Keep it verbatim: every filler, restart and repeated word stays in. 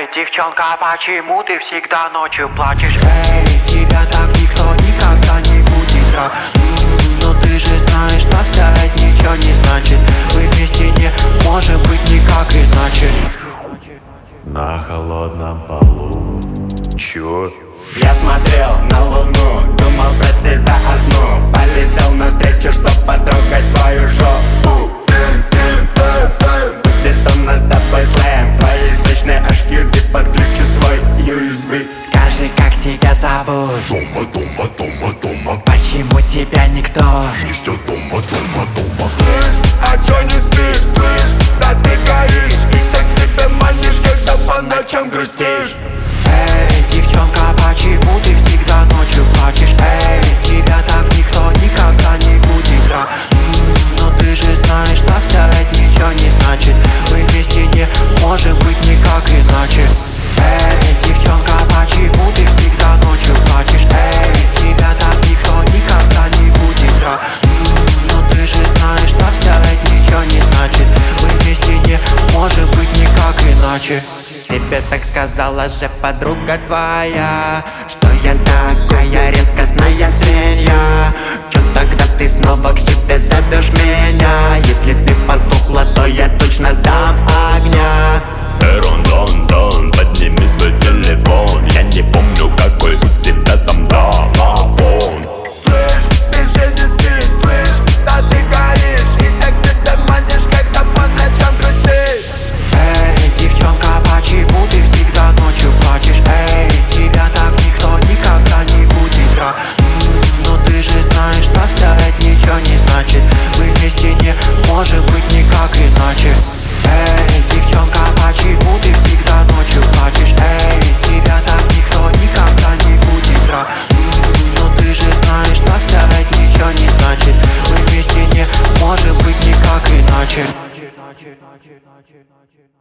девчонка, почему ты всегда ночью плачешь? Эй, тебя так никто никогда не будет так. М-м, но ты же знаешь, что вся это ничего не значит. Мы вместе не можем быть никак иначе. На холодном полу. Чё? Я смотрел на луну, думал про тебя одну. Полетел навстречу, чтоб потрогать твою жопу. Будет у нас с тобой сленг. Твои сочные аш ку ди, подключу свой ю эс би. Скажи, как тебя зовут? Дома, дома, дома, дома. Почему тебя никто Не ждет дома, дома, дома. Слышь, а чё не спишь, слышь? Да ты горишь и так себе манишь, когда по ночам грустишь. Эй, девчонка, почему ты всегда ночью плачешь? Эй, тебя так никто никогда не будет так. М-м, но ты же знаешь, что вся это ничего не значит. Мы вместе не можем быть никак иначе. Эй, девчонка, почему ты всегда ночью плачешь? Эй, тебя так никто никогда не будет так. М-м, но ты же знаешь, что вся это ничего не значит. Мы вместе не можем быть никак иначе. Тебе так сказала же подруга твоя, что я такая редкостная свинья. Чё тогда ты снова к себе зовешь меня? Если ты потухла, то я точно дам огня. Эрон, дон, дон, подними свой телефон. Я не помню, какой у тебя там домофон. Слышь, ты же не спишь, слышь? Да ты горишь и так себя манишь, когда по ночам грустишь. Эй, девчонка, почему ты всегда ночью плачешь? Эй, тебя так никто никогда не будет так. М-м, но ты же знаешь, что вся это ничего не значит. Мы вместе не можем быть никак иначе. Эй, девчонка, почему ты всегда ночью плачешь? Эй, тебя так никто никогда не будет так. М-м, но ты же знаешь, что вся это ничего не значит. Мы вместе не можем быть никак иначе.